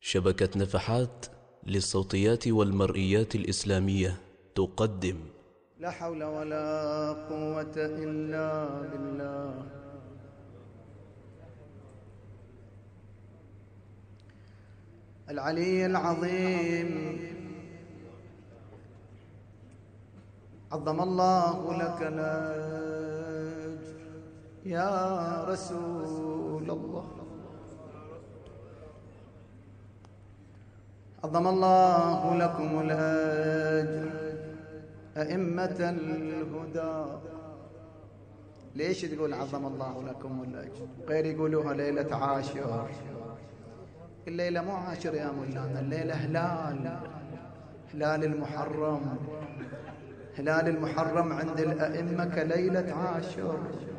شبكة نفحات للصوتيات والمرئيات الإسلامية تقدم لا حول ولا قوة إلا بالله. العلي العظيم، عظم الله لك الأجر يا رسول الله. عظم الله لكم الأجر أئمة الهدى. ليش تقول عظم الله لكم الأجر؟ غير يقولوها ليلة عاشر. الليلة مو عاشر يا مولانا، الليلة هلال المحرم. هلال المحرم عند الأئمة كليلة عاشر.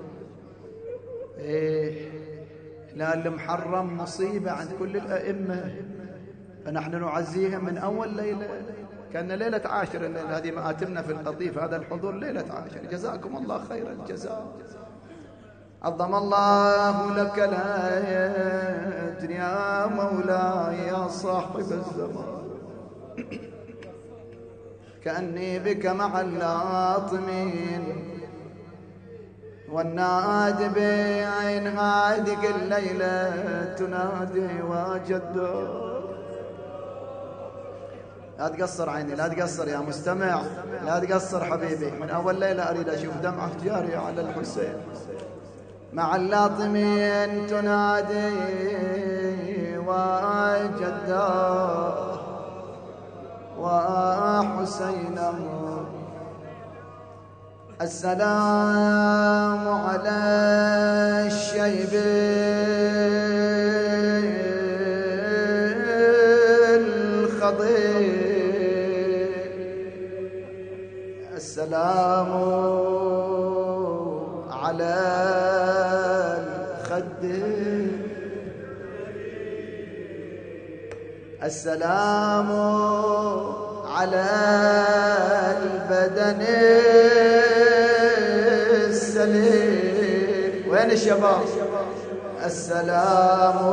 هلال المحرم مصيبة عند كل الأئمة، فنحن نعزيهم من أول ليلة كأن ليلة عاشر. الليلة هذه مآتمنا في القطيف، هذا الحضور ليلة عاشر. جزاكم الله خير الجزاء. عظم الله لك الأجر يا مولاي يا صاحب الزمان. كأني بك مع اللاطمين والنادي بعين هادق الليلة تنادي وجدك. لا تقصر عيني، لا تقصر يا مستمع، لا تقصر حبيبي. من أول ليلة أريد أشوف دمعة جارية على الحسين. مع اللاطمين تنادي وجدا وحسينا. السلام على الشيب الخضير. السلام على الخد. السلام على البدن السليم. وين الشباب؟ السلام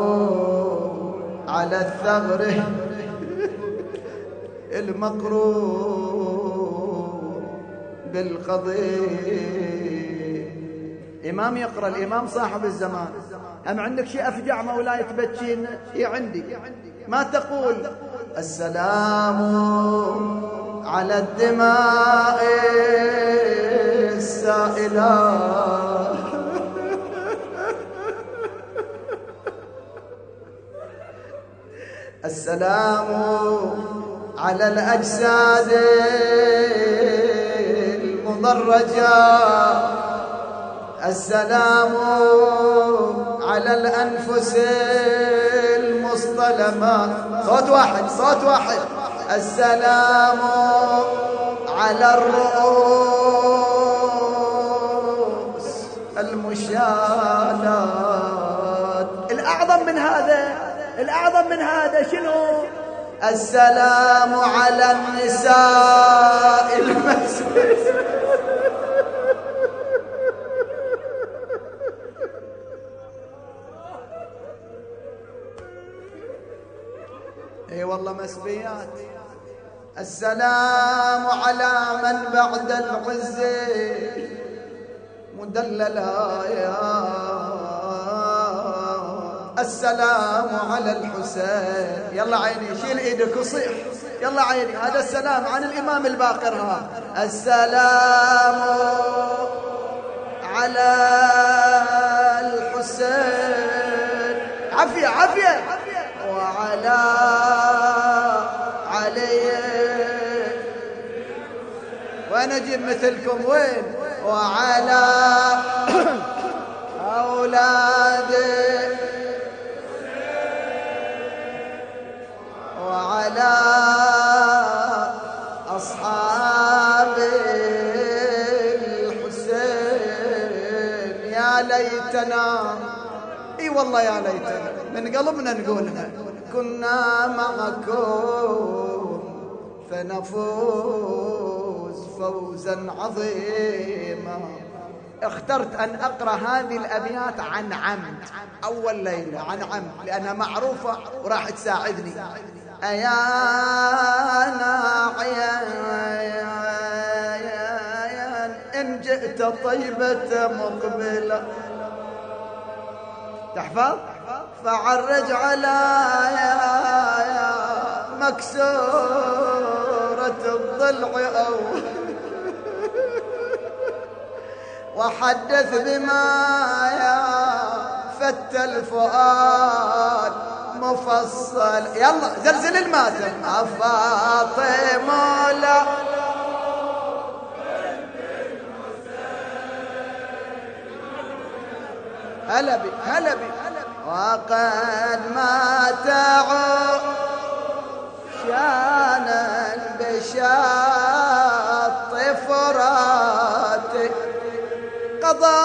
على الثغر المقرون بالقضية. إمام يقرأ، الإمام صاحب الزمان. أم عندك شيء أفجع مولاي تبكين؟ إيه عندي. ما تقول السلام على الدماء السائلة. السلام على الأجساد المضرجة. السلام على الأنفس المصطلمة. صوت واحد، صوت واحد. السلام على الرؤوس المشالات. الأعظم من هذا، الأعظم من هذا شنو؟ السلام على النساء المسجد. اي والله مسبيات. السلام على من بعد العز مدللا. السلام على الحسين. يلا عيني شيل ايدك وصيح. يلا عيني، هذا السلام عن الامام الباقر. ها السلام على الحسين. عافيه عافيه. وعلى علي. وين اجيب مثلكم؟ وين؟ وعلى اولادي وعلى أصحاب الحسين. يا ليتنا، اي والله يا ليتنا من قلبنا نقولها، كنا معكم فنفوز فوزا عظيما. اخترت أن أقرأ هذه الأبيات عن عمد أول ليلة، عن عمد لأنها معروفة وراح تساعدني. أيا ناعيا إن جئت طيبة مقبلة، تحفظ؟ فعرج على مكسورة الضلع أو وحدث بما فت الفؤاد مفصل. يلا زلزل الماتم. فاطمة لا هلا بي هلا بي وقد مات شانا بشاط فراتك قضى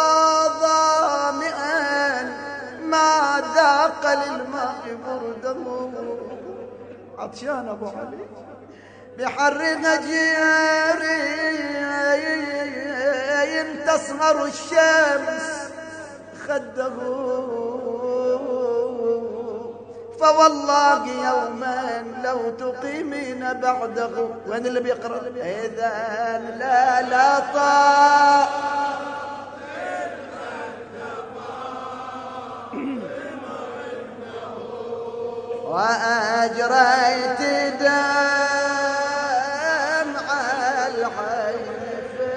ظامئا ما ذاق للماء برده عطشان ابو علي بحر نجيري تصغر الشمس خده فوالله يوما لو تقيمين بعده. وين اللي بيقرأ؟ إذا لا طاء وأجريت دمع العين في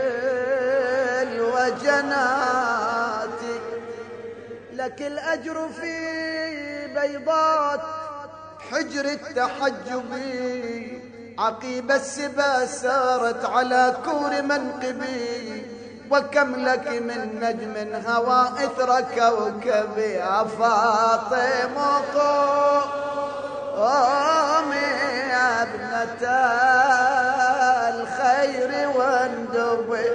الوجنات لك الأجر في بيضات حجر التحجب عقيب السبا سارت على كور منقبي وكم لك من نجم هوى إثر كوكب يا فاطمة قومي يا ابنة الخير واندبي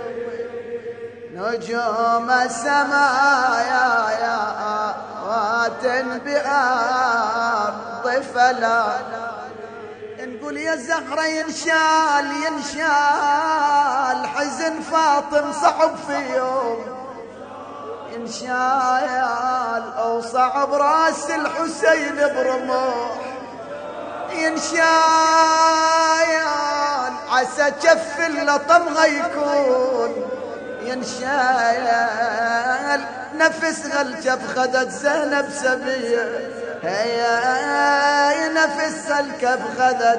نجوم السماء يا بأرض فلا نقول يا زهرة ينشال حزن فاطم صعب في يوم ينشال أو صعب راس الحسين برموح ينشال عسى كف اللطم يكون ينشال نفس الكف خدت زينب سبيه هيا نفس الكف خدت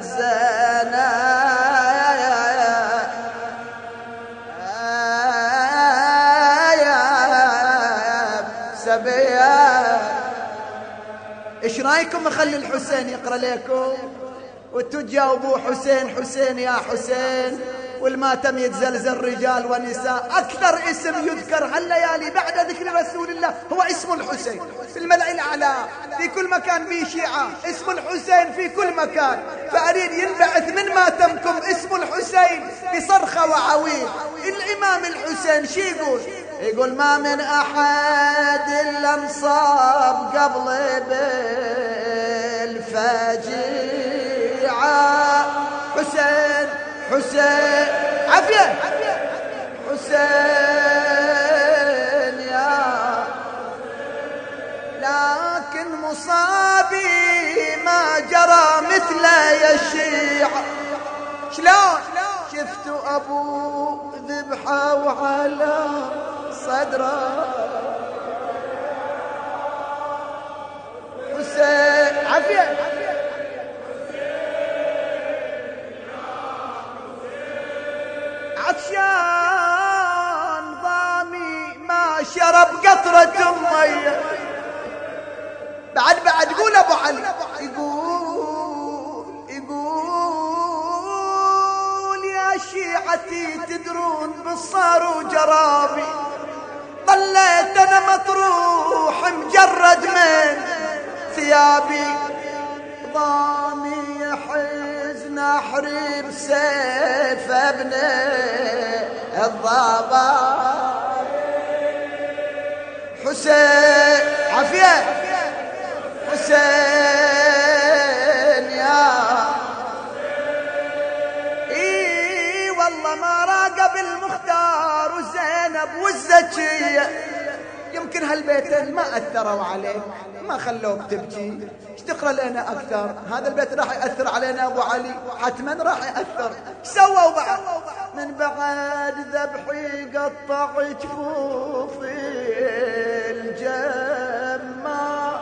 زينب سبيه. ايش رايكم اخلي الحسين يقرا لكم وانتوا تجاوبوا حسين حسين يا حسين والماتم يتزلزل رجال ونساء. أكثر اسم يذكر هالليالي بعد ذكر رسول الله هو اسم الحسين في الملأ الأعلى في كل مكان به شيعة اسم الحسين في كل مكان. فأريد ينبعث من ماتمكم اسم الحسين بصرخة وعويل. الإمام الحسين شي يقول ما من أحد إلا انصاب قبل بالفجيعة حسين حسين عافية حسين يا لكن مصابي ما جرى مثل يشيع. شلون شفت أبو ذبحه وعلى صدره حسين عافية عطشان ضامي ما شرب قطرة مية. بعد قول ابو علي يقول يا شيعتي تدرون بالصار وجرابي ضليت انا مطروح مجرد من ثيابي ضامي يحزن احري بسيف ابن الضباب حسين عافية حسين يا والله ما راقب المختار وزينب وزة هالبيتين ما أثروا عليك، ما خلوك تبكي، ايش تقرأ لنا أكثر؟ هذا البيت راح يأثر علينا أبو علي، حتما راح يأثر. سووا بعد من بعد ذبحي قطع جفوفي الجمع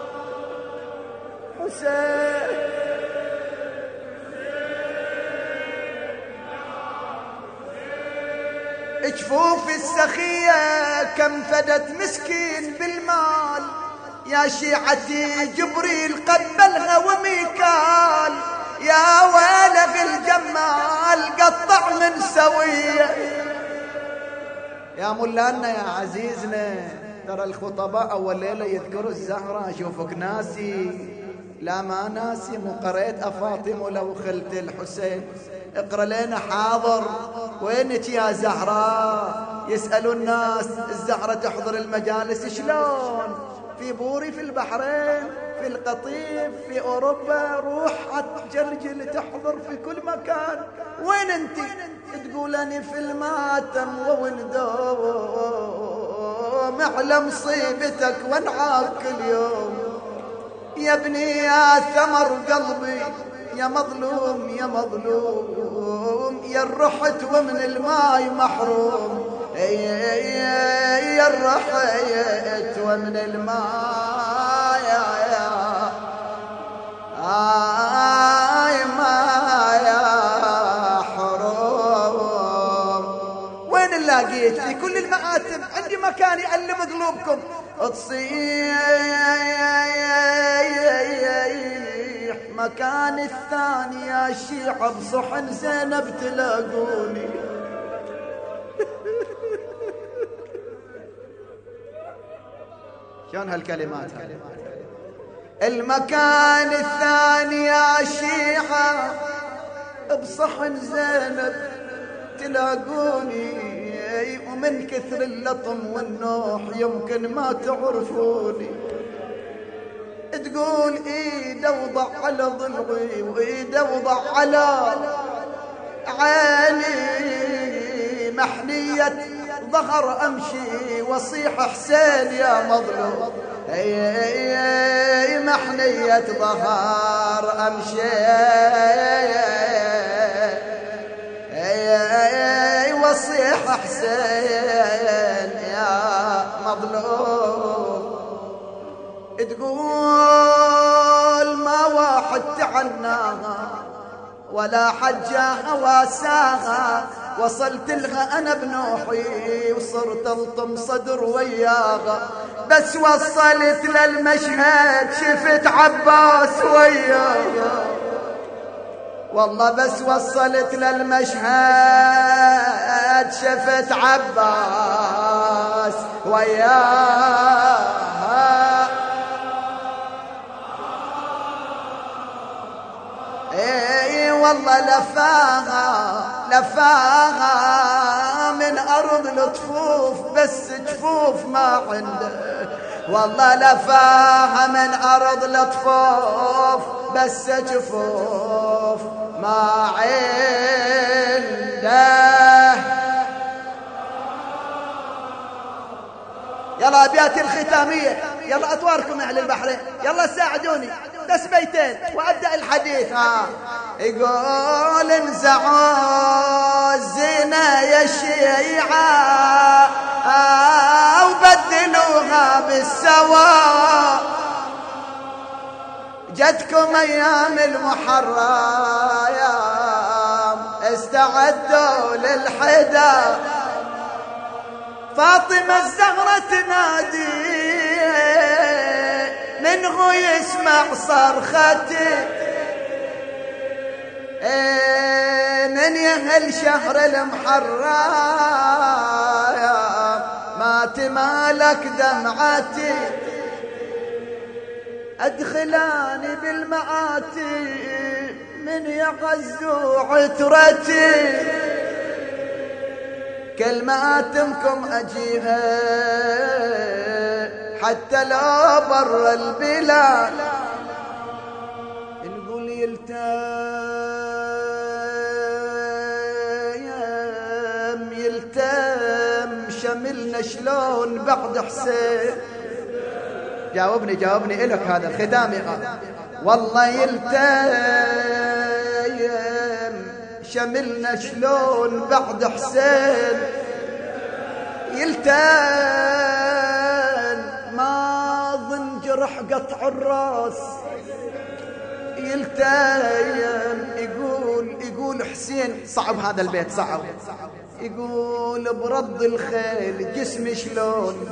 حسين جفوف السخية كم فدت مسكين بالمال، يا شيعتي جبريل قبلها وميكال، يا ويله الجمال قطع من سوية. يا مولانا يا عزيزنا، ترى الخطباء أول ليلة يذكروا الزهرة، أشوفك ناسي. لا ما ناسي، مو قريت أفاطم لو خلت الحسين. اقرأ لنا حاضر، وينك يا زهراء؟ يسألوا الناس الزهرة تحضر المجالس شلون؟ في بوري، في البحرين، في القطيف، في أوروبا، روح جرجل تحضر في كل مكان. وين انت؟ تقول أني في الماتم وولدوم على مصيبتك وانعاك كل يوم. يا ابني يا ثمر قلبي، يا مظلوم يا مظلوم، يا الرحت ومن الماي محروم، يا الرحت ومن الماي يا حروم. وين نلاقيك؟ في كل المآتم عندي مكان يعلم قلوبكم. تصيح مكان الثاني يا شيعة بصحن زينب تلاقوني. شلون هالكلمات؟ المكان الثاني يا شيعة بصحن زينب تلاقوني، ومن كثر اللطم والنوح يمكن ما تعرفوني. تقول ايده وضع على ضلعي، وايده وضع على عيني، محنية ظهر امشي واصيح حسين يا مظلوم، محنية ظهر امشي واصيح حسين يا مظلوم. تقول ما واحد تعناها ولا حجاها واساها، وصلت لها انا بنوحي وصرت الطم صدر وياها، بس وصلت للمشهد شفت عباس وياها، والله بس وصلت للمشهد شفت عباس وياها. اي والله لفاها من ارض الطفوف، بس جفوف ما عنده، والله لفاها من ارض الطفوف، بس جفوف ما عنده. يلا ابياتي الختاميه، يلا اطواركم اهل البحرين، يلا ساعدوني بس بيتين وابدا الحديث. يقول انزعوا الزينه يا شيعه وبدلوها بالسوا، جتكم ايام المحرم استعدوا للحدا، فاطمة الزهرة تنادي منه يسمع صرختي، من يهل شهر المحرم ما تمالك دمعتي، أدخلاني بالمآتي من يغزو عترتي، كل مآتمكم أجيها حتى لو بر البلاد، نقول يلتم شملنا شملنا شلون بعد حسين. جاوبني إلك هذا الختامي. والله يلتيم شملنا شلون بعد حسين، يلتين ما ظن جرح قطع الراس، يلتين يقول حسين. صعب هذا البيت صعب. يقول برد الخيل جسمي شلون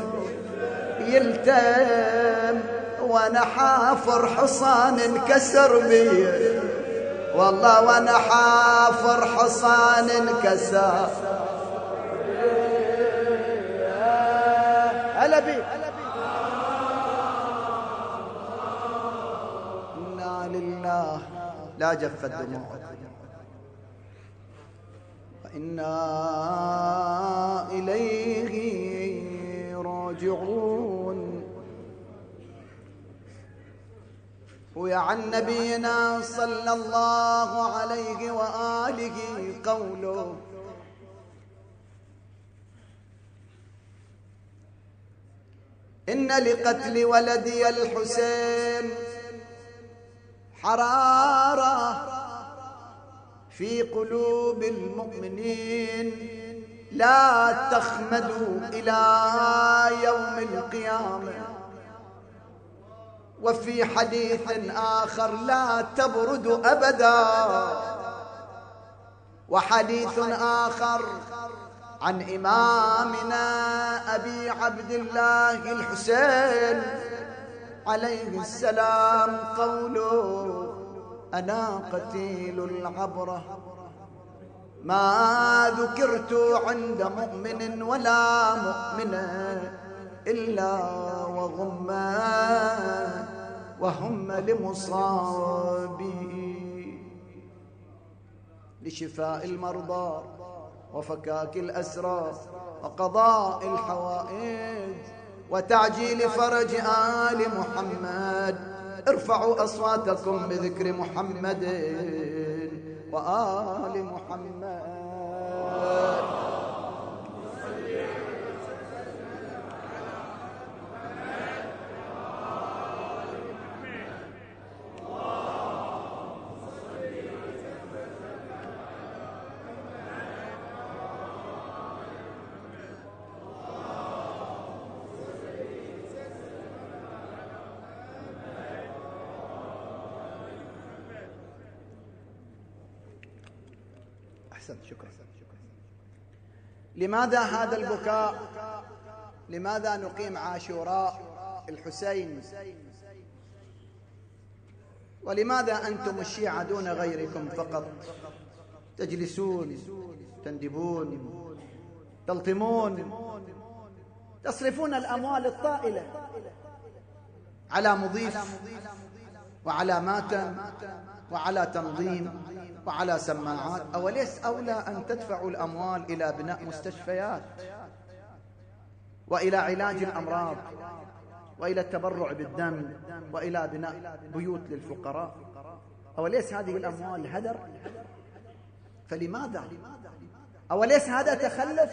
يلتم، وانا حافر حصان انكسر بي، والله وانا حافر حصان انكسر. هلا بي. إنا لله لا جفت دموع وإنا إليه راجعون. وعن نبينا صلى الله عليه وآله قوله: إن لقتل ولدي الحسين حرارة في قلوب المؤمنين لا تخمد إلى يوم القيامة. وفي حديث آخر: لا تبرد أبدا. وحديث آخر عن إمامنا أبي عبد الله الحسين عليه السلام قوله: أنا قتيل العبرة، ما ذكرت عند مؤمن ولا مؤمنة إلا وهم لمصابي، لشفاء المرضى وفكاك الأسرى وقضاء الحوائج وتعجيل فرج آل محمد. ارفعوا أصواتكم بذكر محمد وآل محمد. شكرا. لماذا هذا البكاء؟ لماذا نقيم عاشوراء الحسين؟ ولماذا أنتم الشيعة دون غيركم فقط تجلسون تندبون تلطمون تصرفون الأموال الطائلة على مضيف وعلى ماتم وعلى تنظيم وعلى سماعات؟ أوليس أولى أن تدفعوا الأموال إلى بناء مستشفيات وإلى علاج الأمراض وإلى التبرع بالدم وإلى بناء بيوت للفقراء؟ أوليس هذه الأموال هدر؟ فلماذا؟ أوليس هذا تخلف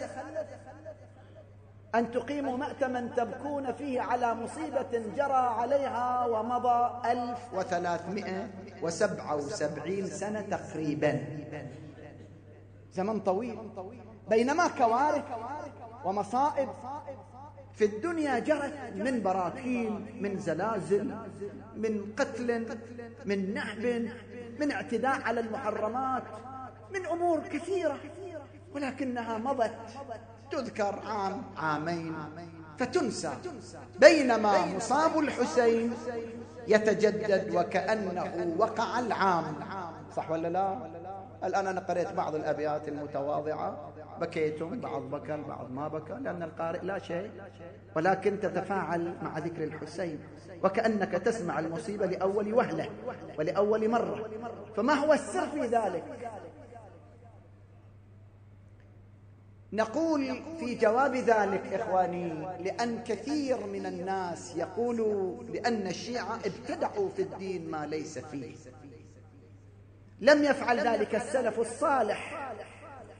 أن تقيموا مأتما تبكون فيه على مصيبة جرى عليها ومضى 1377 سنة تقريبا، زمن طويل، بينما كوارث ومصائب في الدنيا جرت من براكين، من زلازل، من قتل، من نهب، من اعتداء على المحرمات، من أمور كثيرة، ولكنها مضت تذكر عام عامين فتنسى، بينما مصاب الحسين يتجدد وكأنه وقع العام. صح ولا لا؟ الآن أنا قرأت بعض الأبيات المتواضعة، بكيتم، بعض بكى البعض ما بكى، لأن القارئ لا شيء، ولكن تتفاعل مع ذكر الحسين وكأنك تسمع المصيبة لأول وهلة ولأول مرة. فما هو السر في ذلك؟ نقول في جواب ذلك إخواني: لأن كثير من الناس يقولوا لأن الشيعة ابتدعوا في الدين ما ليس فيه. لم يفعل ذلك السلف الصالح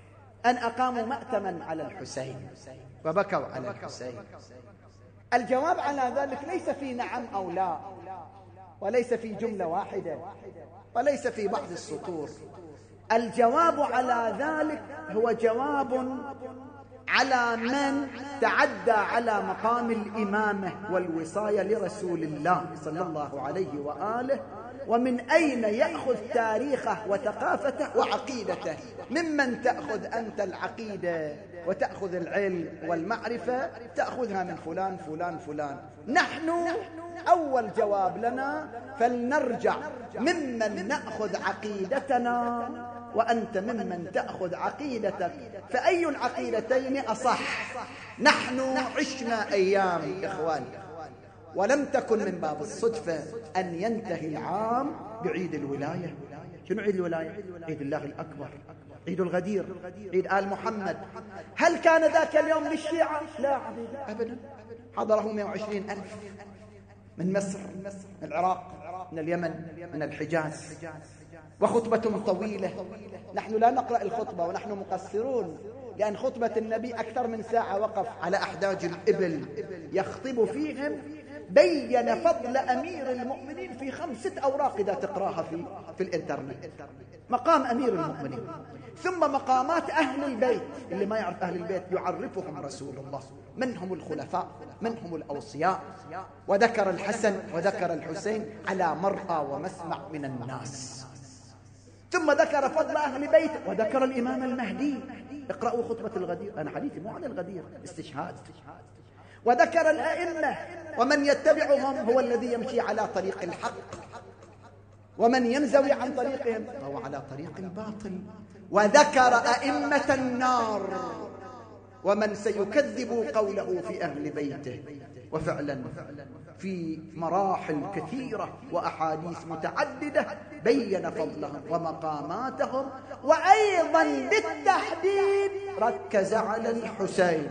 أن أقاموا مأتما على الحسين وبكوا على الحسين. الجواب على ذلك ليس في نعم أو لا، وليس في جملة واحدة، وليس في بعض السطور. الجواب على ذلك هو جواب على من تعدى على مقام الإمامة والوصاية لرسول الله صلى الله عليه وآله، ومن أين يأخذ تاريخه وثقافته وعقيدته. ممن تأخذ أنت العقيدة وتأخذ العلم والمعرفة؟ تأخذها من فلان فلان فلان. نحن أول جواب لنا فلنرجع ممن نأخذ عقيدتنا، وأنت ممن تأخذ عقيدتك، فأي العقيدتين أصح؟ نحن عشنا أيام إخواني، ولم تكن من باب الصدفة أن ينتهي العام بعيد الولاية. شنو عيد الولاية؟ عيد الله الأكبر، عيد الغدير، عيد آل محمد. هل كان ذاك اليوم للشيعة؟ لا أبدا، حضره 120,000 من مصر، من العراق، من اليمن، من الحجاز، وخطبة طويلة. نحن لا نقرأ الخطبة ونحن مقصرون، لأن خطبة النبي أكثر من ساعة وقف على أحداج الإبل يخطب فيهم، بين فضل أمير المؤمنين في 5 أوراق إذا تقراها في الإنترنت. مقام أمير المؤمنين، ثم مقامات أهل البيت. اللي ما يعرف أهل البيت يعرفهم رسول الله، من هم الخلفاء، من هم الأوصياء، وذكر الحسن وذكر الحسين على مرأى ومسمع من الناس. ثم ذكر فضل أهل بيته وذكر الإمام المهدي. اقرأوا خطبة الغدير، أنا حديثي مو عن الغدير، استشهاد. وذكر الأئمة، ومن يتبعهم هو الذي يمشي على طريق الحق، ومن ينزوي عن طريقهم فهو على طريق الباطل. وذكر أئمة النار ومن سيكذب قوله في أهل بيته. وفعلا في مراحل كثيرة وأحاديث متعددة بين فضلهم ومقاماتهم، وأيضا بالتحديد ركز على الحسين.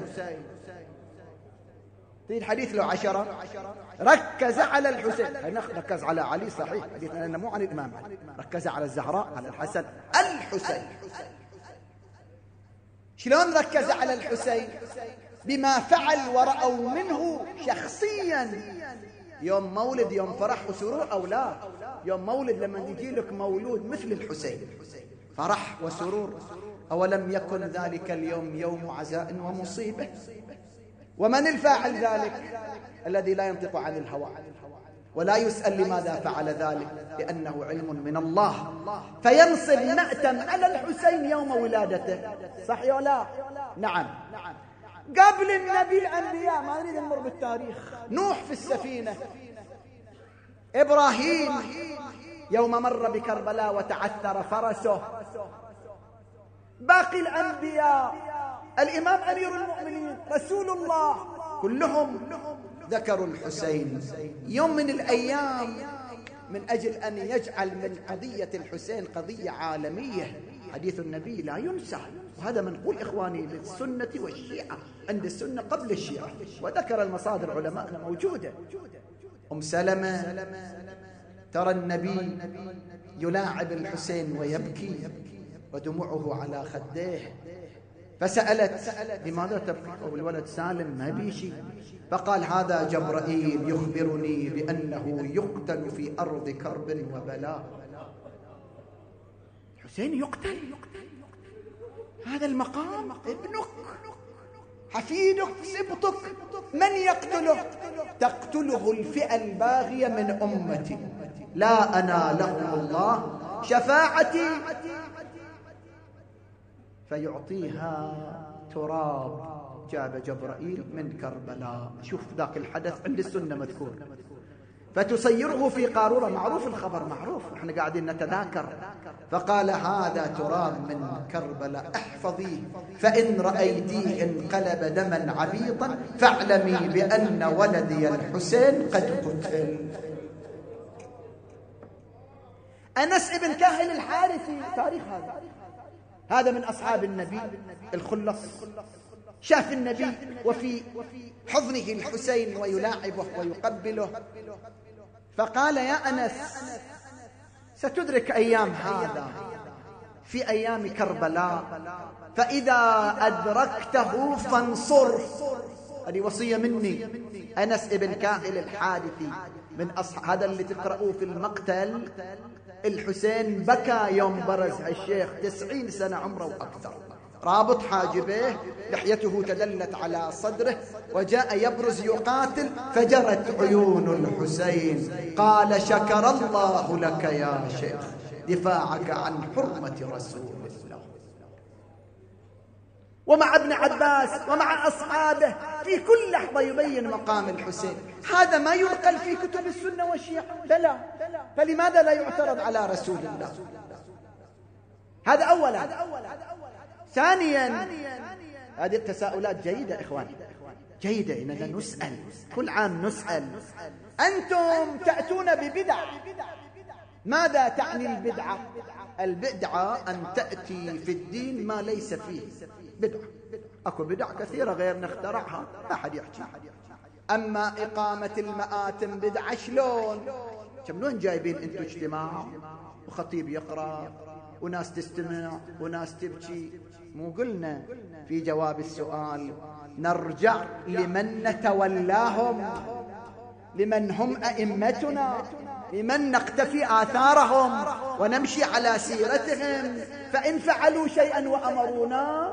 في الحديث له 10، ركز على الحسين. ركز على علي صحيح، حديثنا لأنه مو عن الإمام علي، ركز على الزهراء، على الحسن، الحسين. شلون ركز على الحسين؟ بما فعل ورأوا منه شخصيا. يوم مولد، يوم فرح وسرور أو لا؟ يوم مولد لما يجي لك مولود مثل الحسين، فرح وسرور. أولم يكن ذلك اليوم يوم عزاء ومصيبة؟ ومن الفاعل ذلك؟ الذي لا ينطق عن الهوى ولا يسأل لماذا فعل ذلك، لأنه علم من الله. فينصب مأتم على الحسين يوم ولادته، صح ولا لا؟ نعم. قبل النبي الأنبياء، ما نريد نمر بالتاريخ. نوح في السفينة، إبراهيم يوم مر بكربلاء وتعثر فرسه، باقي الأنبياء، الإمام أمير المؤمنين، رسول الله، كلهم ذكروا الحسين. يوم من الأيام من أجل أن يجعل من قضية الحسين قضية عالمية، حديث النبي لا ينسى. وهذا منقول إخواني للسنة والشيعة، عند السنة قبل الشيعة، وذكر المصادر علماءنا موجودة. أم سلمة ترى النبي يلاعب الحسين ويبكي ودموعه على خديه، فسألت لماذا تبكي؟ والولد سالم ما بيشي. فقال هذا جبرائيل يخبرني بأنه يقتل في أرض كرب وبلاء. الحسين يقتل، هذا المقام ابنك، حفيدك، سبطك، من يقتله؟ تقتله الفئة الباغية من أمتي، لا أنا لهم الله شفاعتي. فيعطيها تراب جاب جبرائيل من كربلاء. شوف ذاك الحدث عند السنة مذكور. فتصيره في قارورة، معروف الخبر، معروف، احنا قاعدين نتذاكر. فقال هذا تراب من كربلاء، احفظيه، فإن رأيتيه انقلب دما عبيطا فاعلمي بأن ولدي الحسين قد قتل. أنس ابن كاهل الحارثي، تاريخ هذا من أصحاب النبي الخلص، شاف النبي وفي حضنه الحسين ويلاعبه ويقبله، فقال يا أنس ستدرك أيام هذا في أيام كربلاء، فإذا أدركته فانصر. هذه وصية مني. أنس ابن كائل الحارثي من هذا اللي تقرأوه في المقتل. الحسين بكى يوم برز الشيخ 90 سنة عمره وأكثر، رابط حاجبيه، لحيته تدلت على صدره، وجاء يبرز يقاتل، فجرت عيون الحسين. قال شكر الله لك يا شيخ دفاعك عن حرمة رسول الله. ومع ابن عباس ومع أصحابه في كل لحظة يبين مقام الحسين. هذا ما ينقل في كتب السنة والشيعة؟ لا. فلماذا لا يعترض على رسول الله؟ هذا أولا. ثانيا، هذه التساؤلات جيدة إخواني، جيدة إننا نسأل كل عام، نسأل. أنتم تأتون ببدع، ماذا تعني البدعة؟ البدعة أن تأتي في الدين ما ليس فيه بدعة. أكو بدع كثيرة غير نخترعها، ما حد يحكي. أما إقامة المآتم بدعة شلون جايبين أنتم اجتماع وخطيب يقرأ وناس تستمع وناس تبكي؟ مو قلنا في جواب السؤال نرجع لمن نتولاهم، لمن هم أئمتنا، لمن نقتفي آثارهم ونمشي على سيرتهم. فإن فعلوا شيئا وأمرونا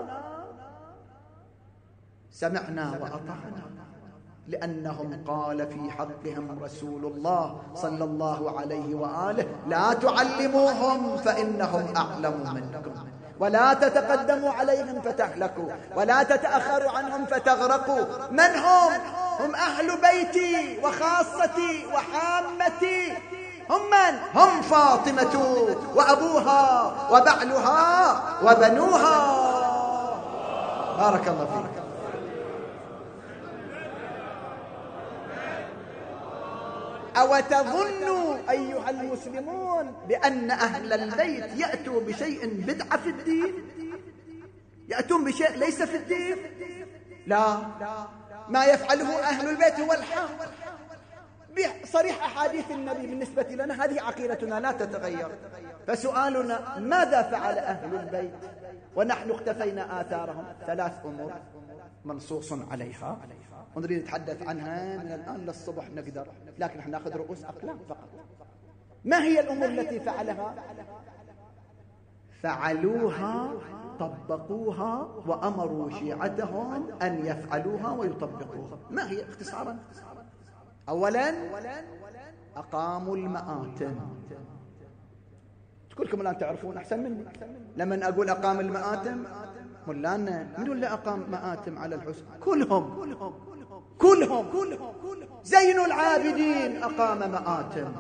سمعنا وأطعنا، لأنهم قال في حقهم رسول الله صلى الله عليه وآله لا تعلموهم فإنهم أعلم منكم، ولا تتقدموا عليهم فتهلكوا، ولا تتأخروا عنهم فتغرقوا. من هم؟ هم أهل بيتي وخاصتي وحامتي. هم من؟ هم فاطمة وأبوها وبعلها وبنوها. بارك الله فيك. أو تظنوا أيها المسلمون بأن أهل البيت يأتوا بشيء بدعة في الدين؟ يأتون بشيء ليس في الدين؟ لا، ما يفعله أهل البيت هو الحق بصريح أحاديث النبي. بالنسبة لنا هذه عقيدتنا لا تتغير. فسؤالنا ماذا فعل أهل البيت ونحن اختفينا آثارهم؟ 3 أمور منصوص عليها ونريد نتحدث عنها من الآن للصبح نقدر، لكن نحن نأخذ رؤوس أقلام فقط. ما هي الأمور التي فعلها؟ فعلوها، طبقوها، وأمروا شيعتهم أن يفعلوها ويطبقوها. ما هي اختصارا؟ أولا أقاموا المآتم. كلكم الآن تعرفون أحسن مني. لما أقول أقام المآتم مولانا من اللي أقام مآتم على الحسين؟ كلهم. زين العابدين أقام مآتم،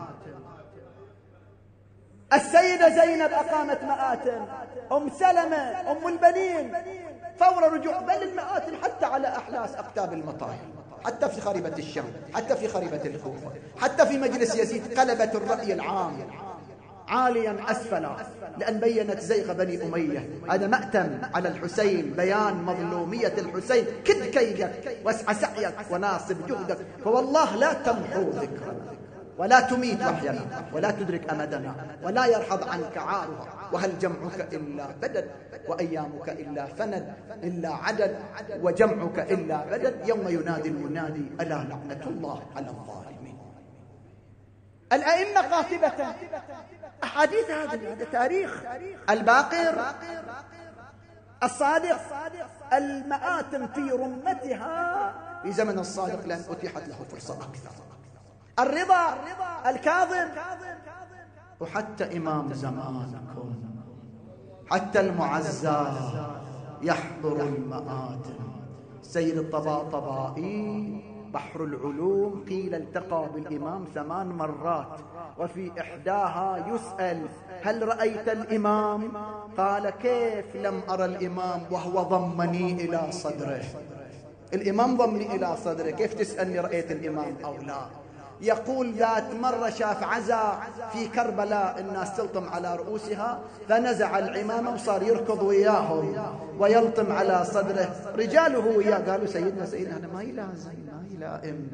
السيدة زينب أقامت مآتم، أم سلمة، أم البنين، فور رجوع. بل المآتم حتى على أحلاس أقتاب المطاهر، حتى في خريبة الشام، حتى في خريبة الكوفة، حتى في مجلس يزيد قلبت الرأي العام عاليا أسفلا، لأن بينت زيغ بني أمية. هذا مأتم على الحسين، بيان مظلومية الحسين. كد كيدك واسع سعيك وناصب جهدك، فوالله لا تمحو ذكرنا ولا تميت وحينا ولا تدرك أمدنا ولا يرحض عنك عارها. وهل جمعك إلا بدد وأيامك إلا فند إلا عدد وجمعك إلا بدد يوم ينادي المنادي ألا لعنة الله على الظالمين. الأئمة قاطبة. أحاديث هذا تاريخ. الباقر الصادق، المآتم في رمتها في زمن الصادق لأن أتيحت له فرصة أكثر. الرضا الكاظم، وحتى إمام زمانكم حتى المعزى يحضر المآتم. سيد الطباطبائي بحر العلوم قيل التقى بالإمام 8 مرات، وفي إحداها يسأل هل رأيت الإمام؟ قال كيف لم أرى الإمام وهو ضمني إلى صدره. الإمام ضمني إلى صدره، كيف تسألني رأيت الإمام أو لا؟ يقول ذات مرة شاف عزاء في كربلاء الناس تلطم على رؤوسها، فنزع العمامة وصار يركض وياهم ويلطم على صدره. رجاله وياه قالوا سيدنا أنا ما يلازم، ما يلائم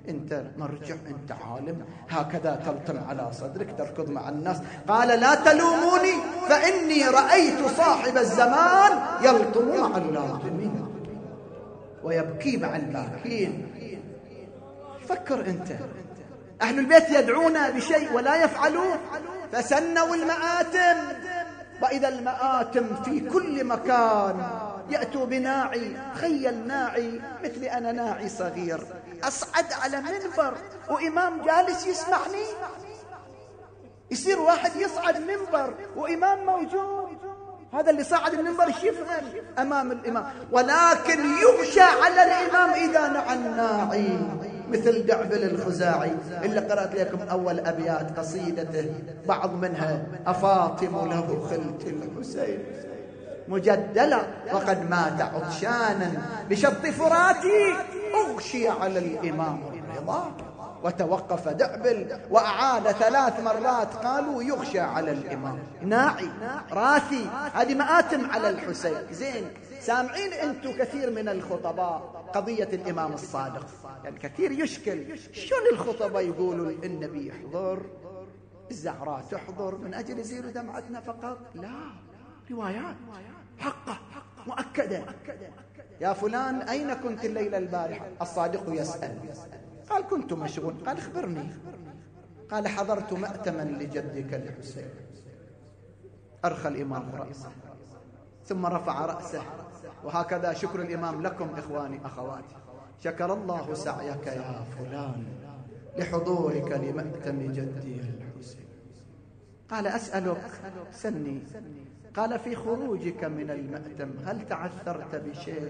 أنت مرجع، أنت عالم، هكذا تلطم على صدرك، تركض مع الناس. قال لا تلوموني فإني رأيت صاحب الزمان يلطم مع اللاطمين ويبكي مع الباكين. فكر أنت، أهل البيت يدعون بشيء ولا يفعلون، فسنوا المآتم، وإذا المآتم في كل مكان يأتوا بناعي. تخيل ناعي مثلي أنا، ناعي صغير، أصعد على منبر وإمام جالس يسمعني. يصير واحد يصعد منبر وإمام موجود، هذا اللي صعد المنبر يفهم أمام الإمام، ولكن يغشى على الإمام إذا نعى الناعي، مثل دعبل الخزاعي اللي قرأت لكم أول أبيات قصيدته، بعض منها: أفاطم له خلت الحسين مجدلا وقد مات عطشانا بشط فراتي، أغشي على الإمام الرضا. وتوقف دعبل وأعاد 3 مرات، قالوا يغشى على الإمام. ناعي راثي، هذه مآتم على الحسين. زين، سامعين أنتم كثير من الخطباء قضية الإمام الصادق، يعني كثير يشكل شلون الخطباء يقولوا النبي يحضر، الزهراء تحضر من أجل يزيلوا دمعتنا فقط؟ لا، روايات حقه مؤكدة. يا فلان أين كنت الليلة البارحة؟ الصادق يسأل، قال كنت مشغول. قال اخبرني. قال حضرت مأتما لجدك الحسين. أرخى الإمام رأسه ثم رفع رأسه، وهكذا شكر الإمام لكم إخواني أخواتي. شكر الله سعيك يا فلان لحضورك لمأتم جدي الحسين. قال أسألك، سني. قال في خروجك من المأتم هل تعثرت بشيء؟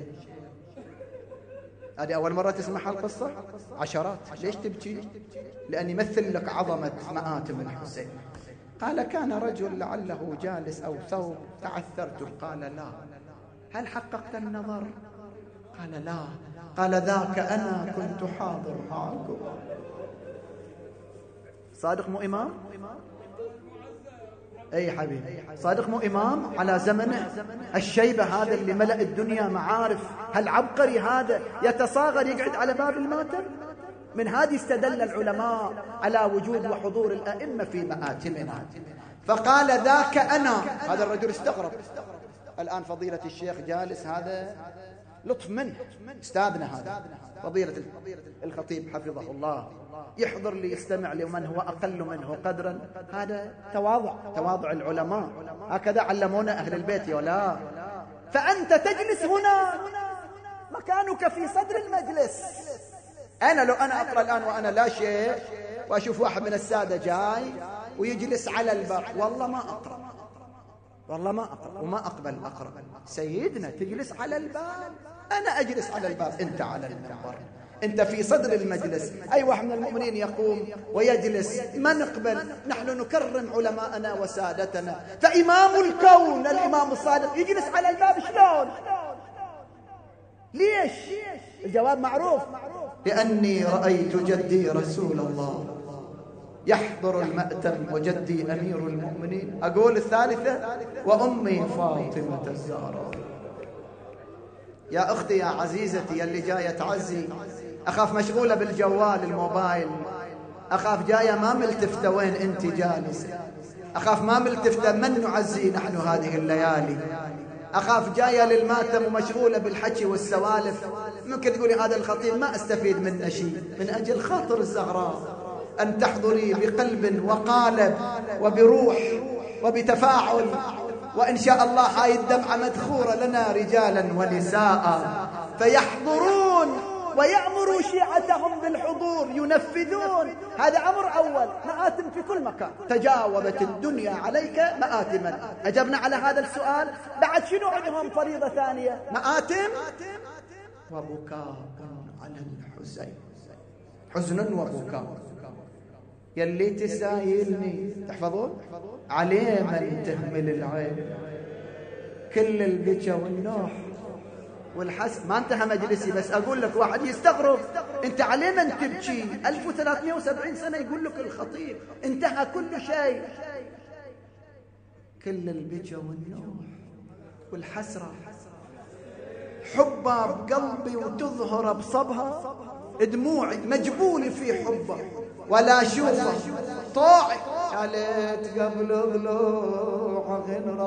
هذه أول مرة تسمع القصة؟ عشرات. ليش تبكي؟ لأن يمثل لك عظمة مآتم الحسين. قال كان رجل لعله جالس أو ثوب تعثرت. قال لا. هل حققت النظر؟ قال لا. قال ذاك أنا كنت حاضر معكم. صادق مو إمام؟ أي حبيبي، صادق مو إمام على زمنه؟ الشيبة هذا اللي ملأ الدنيا معارف، هالعبقري هذا يتصاغر يقعد على باب الماتم؟ من هذه استدل العلماء على وجود وحضور الأئمة في مآتمنا. فقال ذاك أنا. هذا الرجل استغرب. الآن فضيلة الشيخ جالس، هذا لطف منه، استاذنا هذا فضيلة الخطيب حفظه الله، يحضر لي يستمع لمن هو أقل منه قدرا. هذا تواضع العلماء، هكذا علمونا أهل البيت ولا. فأنت تجلس هنا، مكانك في صدر المجلس. أنا لو أنا أقرأ الآن وأنا لا شيء، وأشوف واحد من السادة جاي ويجلس على الباب، والله ما أقرأ، والله ما أقرأ وما أقبل أقرأ. سيدنا تجلس على الباب، أنا أجلس على الباب، أنت على المنبر، أنت في صدر المجلس. أي واحد من المؤمنين يقوم ويجلس، ما نقبل. نحن نكرم علماءنا وسادتنا. فإمام الكون الإمام الصادق يجلس على الباب، شلون؟ ليش؟ الجواب معروف: لأني رأيت جدي رسول الله يحضر المأتم وجدي أمير المؤمنين. أقول الثالثة: وأمي فاطمة الزهراء. يا أختي يا عزيزتي اللي جاية تعزي، أخاف مشغولة بالجوال الموبايل، أخاف جاية ما ملتفتة وين أنت جالسة، أخاف ما ملتفتة من نعزي نحن هذه الليالي، أخاف جاية للماتم ومشغولة بالحكي والسوالف. ممكن تقولي هذا الخطيب ما أستفيد منه شيء. من أجل خاطر الزهراء أن تحضري بقلب وقالب وبروح وبتفاعل، وإن شاء الله هاي الدمعة مدخورة لنا رجالا ونساء، فيحضرون ويأمروا شيعتهم بالحضور، ينفذون. هذا أمر أول. مآتم في كل مكان، تجاوبت الدنيا عليك مآتما. أجبنا على هذا السؤال. بعد شنو عندهم فريضة ثانية؟ مآتم وبكاء على الحسين، حزن وبكاء. يلي تسايلني تحفظون عليه من تهمل العين، كل البكا والنوح والحسن. ما انتهى مجلسي، بس أقول لك واحد يستغرب، انت عليه من تبكي؟ 1370 سنة يقول لك الخطيب، انتهى كل شيء. كل البكا والنوح والحسرة، حبها بقلبي وتظهر بصبها، دموعي مجبولي في حبه ولا أشوفه طاعي، يا ليت قبل ضلوع غن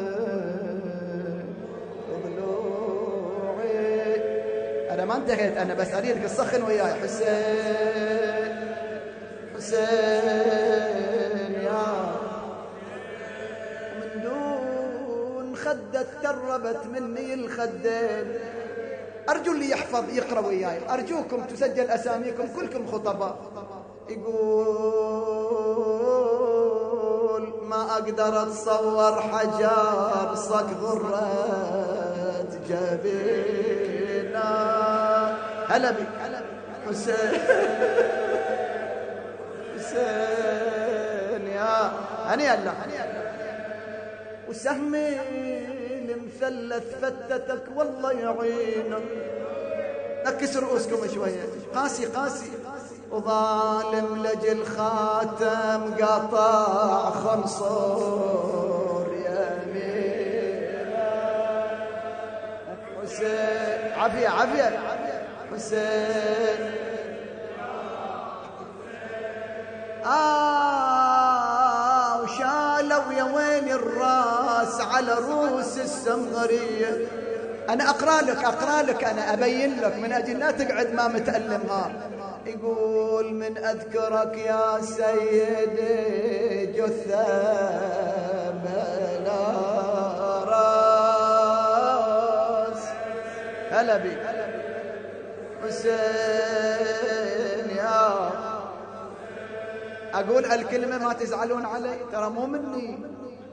ضلوعي. أنا ما انتهيت، أنا بس أريد قصخن وياي. حسين حسين يا من دون خدة تربت مني الخدين. أرجو اللي يحفظ يقرأ وياي، أرجوكم تسجل أساميكم كلكم خطباء. يقول ما أقدر أتصور حجر صك ضرت جبينا. هلا بك حسين حسين يا هني الله. وسهمي المثلث فتتك والله يعينك. نكس رؤوسكم شوية. قاسي قاسي وظالم لجل خاتم قطع خنصر يمين. حسين عافية عافية حسين. وشالوا يا وين الراس على روس السمغرية. أنا أقرأ لك أنا أبين لك من أجل لا تقعد ما متألم. يقول من أذكرك يا سيدي جثة بلا راس. هلا بي حسين يا. أقول هالكلمة ما تزعلون علي، ترى مو مني.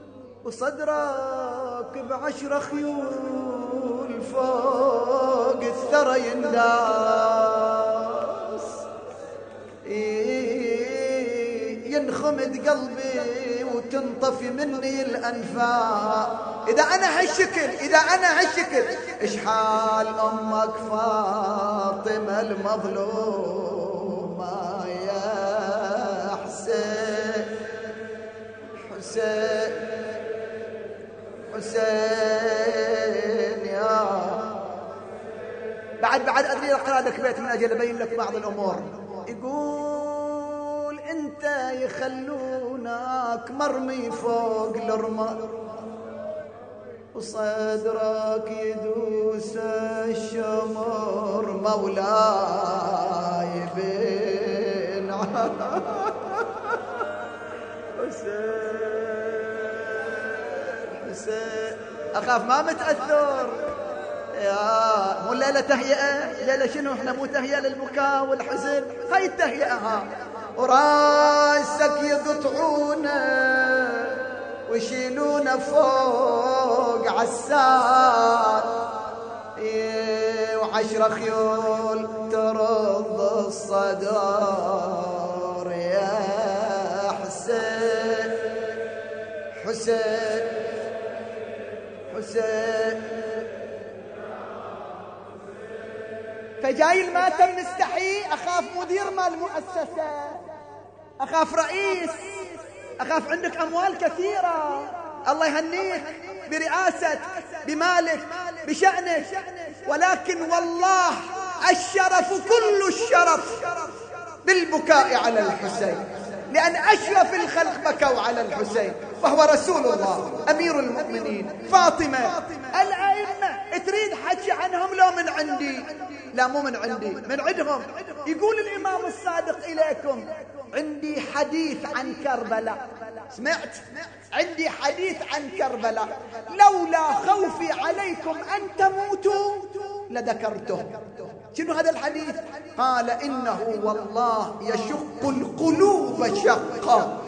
وصدرك ب10 خيول فوق الثرى ينداس. ينخمد قلبي وتنطفي مني الأنفاس. إذا أنا هالشكل إيش حال أمك فاطمة المظلومة يا حسين حسين حسين يا. بعد أدري أقرأ لك بيت من أجل أبين لك بعض الأمور. يقول أنت يخلونك مرمي فوق الرمال وصدرك يدوس الشمر مولاي بين حسين. أخاف ما متأثر يا مو الليلة تهيئة. ليلة شنو؟ احنا مو تهيئة للبكاء والحزن، هاي التهيئة. وراسك يقطعونه ويشيلونه فوق عالسار. و10 خيول ترض الصدر يا حسين حسين حسين. فجاي الماتم مستحي. أخاف مدير مال مؤسسة، أخاف رئيس، أخاف عندك أموال كثيرة الله يهنيك برئاستك بمالك بشأنك، ولكن والله الشرف كل الشرف بالبكاء على الحسين، لأن أشرف الخلق بكوا على الحسين وهو رسول الله أمير المؤمنين. فاطمة الأئمة تريد حكي عنهم لو من عندي؟ لا مو من عندي، من عندهم. يقول الإمام الصادق إليكم عندي حديث عن كربلاء. سمعت؟ عندي حديث عن كربلاء لولا خوفي عليكم أن تموتوا لذكرته. شنو هذا الحديث؟ قال إنه والله يشق القلوب شقا.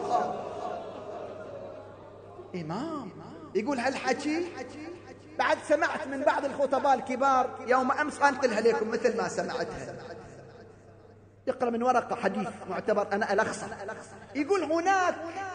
إمام يقول هالحكي بعد سمعت من بعض الخطباء الكبار يوم أمس أنقلها لكم مثل ما سمعتها. يقرأ من ورقة حديث معتبر أنا ألخصه. يقول هناك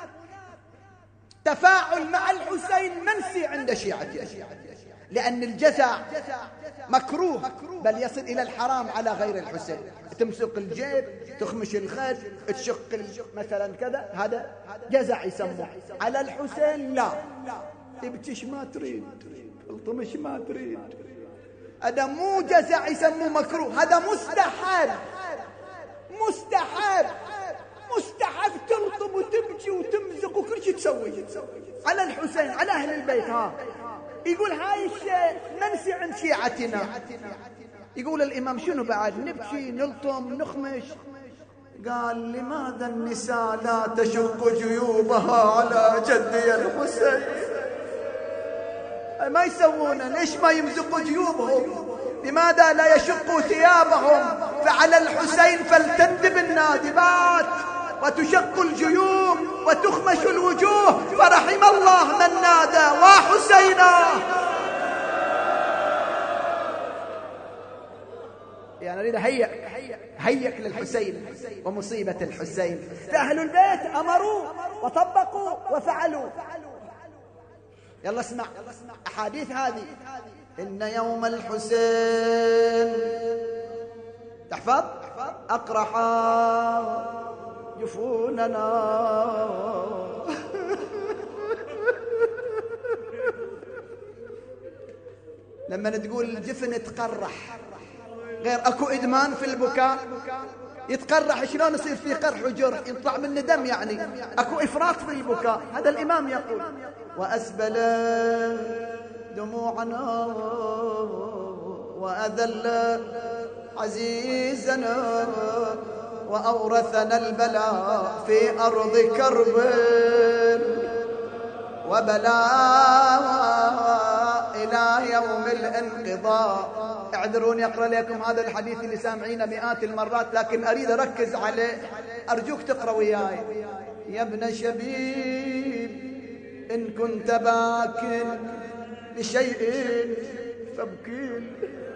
تفاعل مع الحسين منسي عند شيعته، لأن الجزع مكروه بل يصل إلى الحرام على غير الحسين. تمسك الجيب، تخمش الخد، تشق مثلا كذا، هذا جزع يسموه. على الحسين لا، تبتش ما تريد، تلطمش ما تريد، هذا مو جزع يسموه مكروه، هذا مستحب. مستحب تلطم وتبكي وتمزق وكل شيء تسوي على الحسين على أهل البيت. يقول هاي الشيء منسي عند شيعتنا. يقول الإمام شنو بعد؟ نبكي نلطم نخمش. قال لماذا النساء لا تشق جيوبها على جدي الحسين؟ ما يسوونه، ليش ما يمزقوا جيوبهم؟ لماذا لا يشقوا ثيابهم؟ فعلى الحسين فلتندب النادبات وتشق الجيوب وتخمش الوجوه، فرحم الله من نادى وحسينا. يعني أريد هيئ للحسين ومصيبة الحسين. فأهل البيت أمروا وطبقوا وفعلوا. يلا اسمع أحاديث هذه. إن يوم الحسين تحفظ أقرح جفوننا لما تقول الجفن تقرح، غير اكو ادمان في البكاء. يتقرح شلون يصير في قرح وجرح؟ يطلع منه دم، يعني اكو افراط في البكاء. هذا الامام يقول واسبل دموعنا واذل عزيزنا واورثنا البلاء في ارض كرب وبلاء الى يوم الانقضاء. اعذروني اقرا لكم هذا الحديث اللي سامعينه مئات المرات، لكن اريد اركز عليه. ارجوك تقرا وياي. يا ابن شبيب ان كنت باك لشيء فابكي.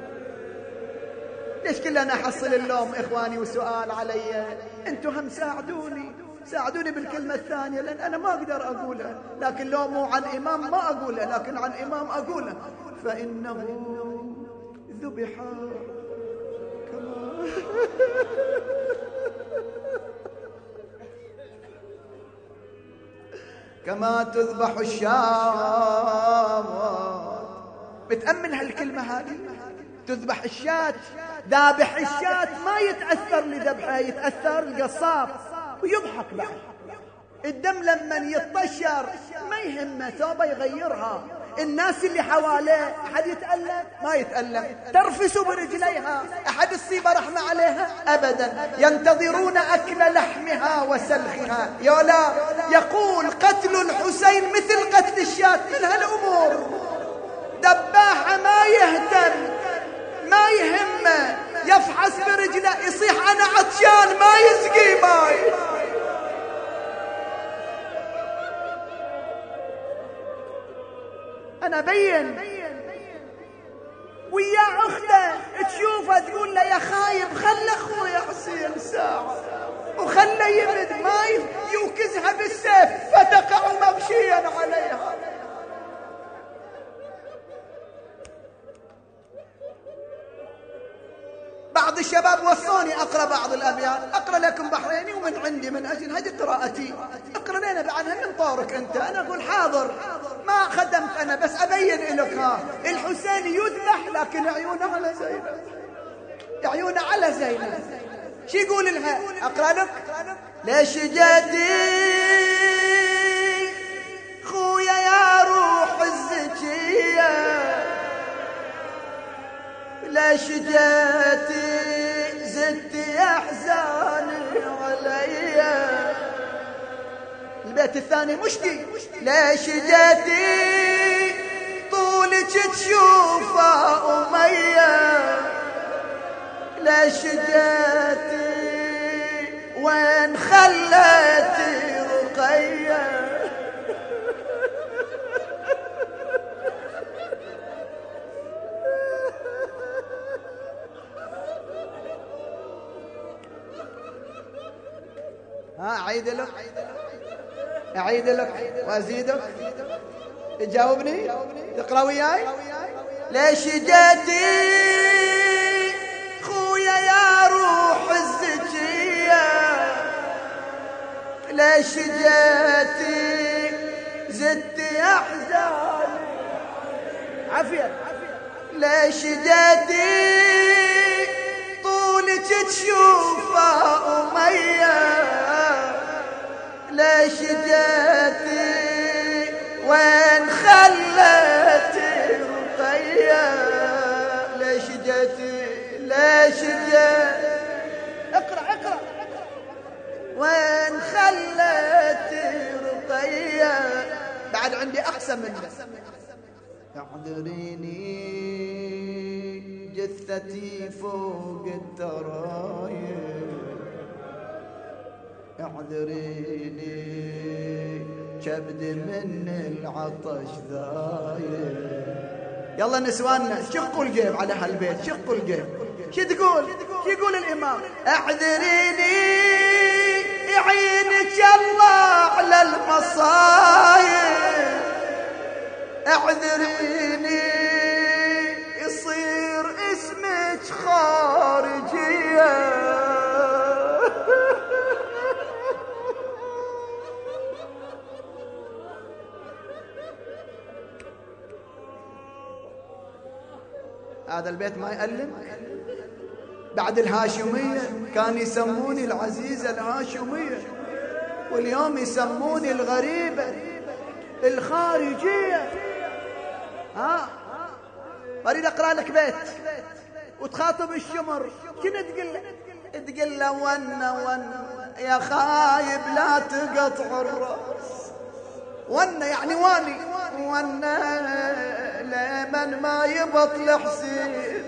ليش كلنا احصل اللوم اخواني وسؤال علي؟ انتم هم ساعدوني بالكلمة الثانية، لأن أنا ما أقدر أقولها. لكن لو مو عن إمام ما أقولها، لكن عن إمام أقولها. فإنه ذبح كما تذبح الشاة. بتأمل هالكلمة هذه، تذبح الشاة. ذابح الشاة ما يتأثر لذبحها، يتأثر القصاب ويضحك بعد. الدم لما يطشر ما يهمه، ثوبه يغيرها. الناس اللي حواليه أحد يتألم؟ ما يتألم. ترفس برجليها، أحد الصيبة رحمة عليها؟ أبدا. ينتظرون أكل لحمها وسلخها. يولا يقول قتل الحسين مثل قتل الشاة من هالأمور. دباحة ما يهتم، ما يهمه، يفحص برجله، يصيح أنا عطشان ما يسقي ماي. أنا بين ويا أخته تشوفه تقول له يا خايب خلى أخويا حسين ساعة وخلى يمد، ما يوكزها بالسيف فتقع مغشيا عليها. بعض الشباب وصوني أقرأ بعض الأبيات، أقرأ لكم بحريني ومن عندي من أجل هذه قراءتي. أقرأ لنا بعدها من طورك أنت. أنا أقول حاضر، ما خدمت أنا، بس أبين لك. الحسين يذبح لكن عيونه على زينب، عيونه على زينب. شو يقول لها؟ أقرأ لك. ليش جدي خويا يا روح الزكية، ليش جيتي زدتي احزاني علي. البيت الثاني مشتي. ليش جيتي طولك تشوفه أمية، ليش جيتي وين خليتي رقية. أعيد لك وأزيدك. تجاوبني، تقرأ وياي. ليش جيتي خويا يا روح الزكية، ليش جيتي زدتي أحزاني عافية. ليش جيتي طولك تشوف صفا أمية ليش جيتي وين خليتي رقية ليش جيتي ليش جيتي اقرأ وين خليتي رقية بعد عندي أحسن منه اعذريني جثتي فوق التراية اعذريني كبد من العطش ذاير. يلا نسواننا شقوا الجيب على هالبيت شقوا الجيب. شو تقول شو يقول الإمام؟ اعذريني يعينك الله على المصايب اعذريني يصير اسمك خارجية هذا البيت ما يألم. بعد الهاشمية كان يسموني العزيزة الهاشمية واليوم يسموني الغريبة الخارجية. أريد أقرأ لك بيت وتخاطب الشمر شنو تقول له؟ تقول له ون يا خايب لا تقطع الرأس ون يعني واني ون لمن ما يبطل حسين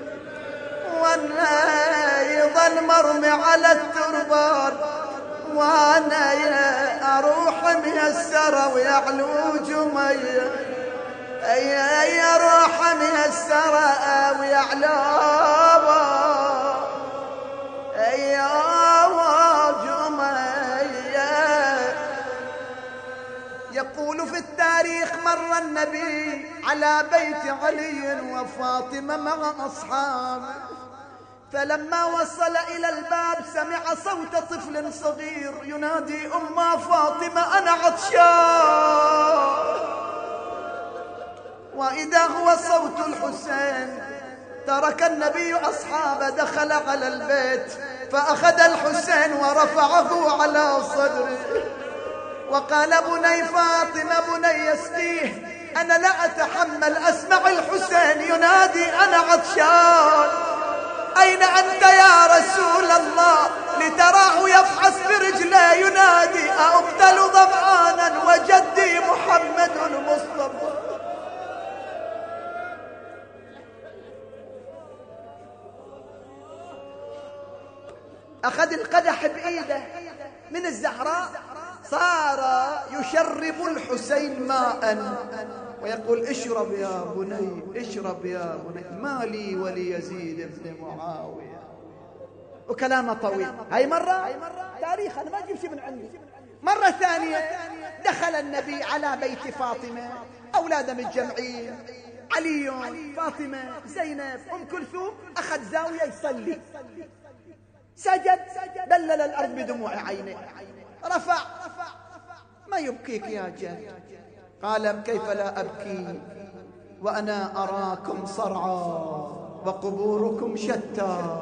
وانا يظل مرمي على التربان وانا اروح ميسره ويعلو جميه يا روح ميسره ويعلو جميه. يقول في التاريخ مر النبي على بيت علي وفاطمه مع اصحابه فلما وصل إلى الباب سمع صوت طفل صغير ينادي أم فاطمة أنا عطشان وإذا هو صوت الحسين. ترك النبي أصحابه دخل على البيت فأخذ الحسين ورفعه على صدره وقال بني فاطمة بني اسقيه أنا لا أتحمل أسمع الحسين ينادي أنا عطشان أين أنت يا رسول الله لتراه يفحص برجله ينادي أقتل ظمآنا وجدي محمد المصطفى. أخذ القدح بإيده من الزهراء صار يشرب الحسين ماء ويقول اشرب يا بني اشرب يا بني ما لي وليزيد بن معاوية وكلامه طويل. هاي مرة تاريخ أنا ما أجيب شيء من عندي. مرة ثانية دخل النبي على بيت فاطمة أولاده متجمعين علي فاطمة زينب أم كلثوم أخذ زاوية يصلي سجد بلل الأرض بدموع عينه رفع ما يبكيك يا جد قال كيف لا أبكي وأنا أراكم صرعى وقبوركم شتى.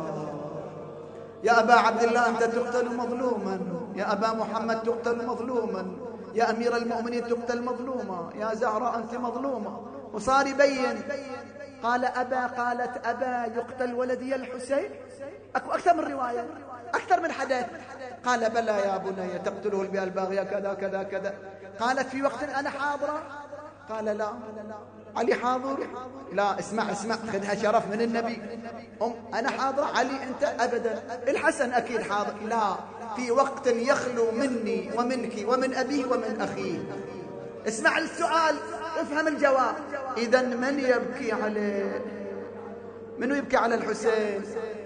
يا أبا عبد الله أنت تقتل مظلوما يا أبا محمد تقتل مظلوما يا أمير المؤمنين تقتل مظلوما يا زهراء أنت مظلومة. وصار يبين قال أبا قالت أبا يقتل ولدي الحسين أكو أكثر من رواية أكثر من حدث. قال بلى يا بني تقتله البيئة الباغية كذا كذا كذا. قالت في وقت أنا حاضرة قال لا علي حاضر لا اسمع خذها شرف من النبي أنا حاضرة علي أنت أبدا الحسن أكيد حاضر لا في وقت يخلو مني ومنك ومن أبيه ومن أخيه. اسمع السؤال افهم الجواب. إذا من يبكي عليه؟ منو يبكي على الحسين؟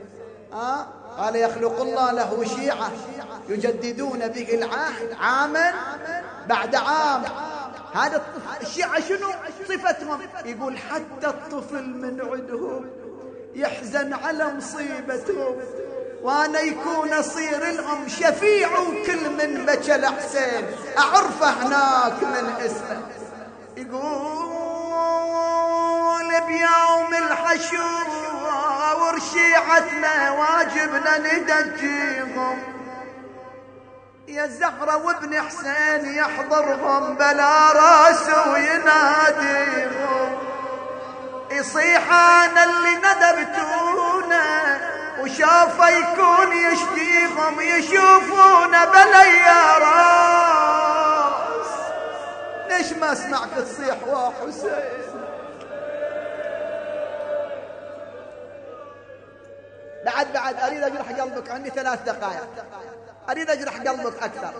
قال يخلق الله له شيعة يجددون به العهد عاما بعد عام. هذا الشيعة شنو صفتهم؟ يقول حتى الطفل من عندهم يحزن على مصيبتهم وانا يكون اصير الام شفيع كل من بكى الحسين اعرفه هناك من اسمه. يقول بيوم الحشور وشيعتنا واجبنا ندجيهم، يا الزهرة وابن حسين يحضرهم بلا راس ويناديهم، يصيح انا اللي ندبتونا وشافه يكون يشجيهم، يشوفونا بلا يا راس. ليش ما اسمعك تصيح وحسين؟ بعد اريد اجرح قلبك، عندي 3 دقائق اريد اجرح قلبك اكثر.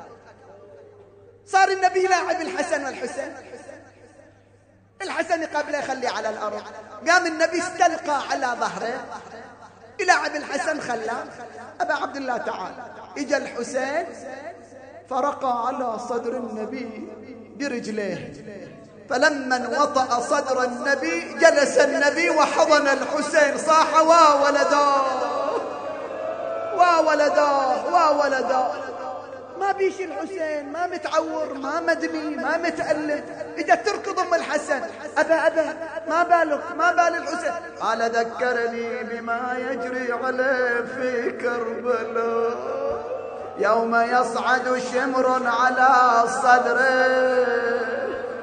صار النبي لاعب الحسن والحسين، الحسن قبله يخليه على الارض، قام النبي استلقى على ظهره يلاعب الحسن، خلاه ابا عبد الله تعال. اجا الحسين فرقى على صدر النبي برجليه، فلما وطأ صدر النبي جلس النبي وحضن الحسين، صاح وا ولداه وا ولداه وا ولداه. ما بيش الحسين، ما متعور، ما مدمي، ما متألم، إذا تركض أم الحسن. أبا ما بال الحسين؟ قال ذكرني بما يجري عليه في كربلاء، يوم يصعد شمر على صدره.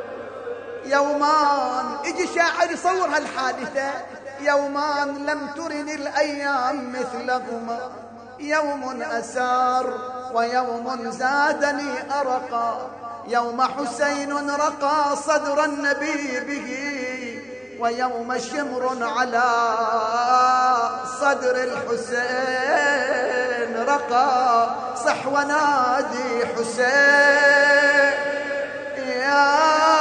يومان يجي شاعر يصور هالحادثة، يومان لم ترن الأيام مثلهما، يوم أسار ويوم زادني أرقا، يوم حسين رقى صدر النبي به، ويوم شمر على صدر الحسين رقى. صح ونادي حسين يا،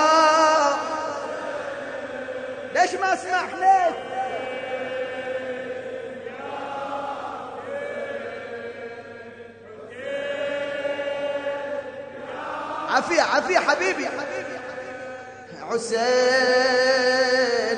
ليش ما اسمع ليش؟ عافية حبيبي حسين.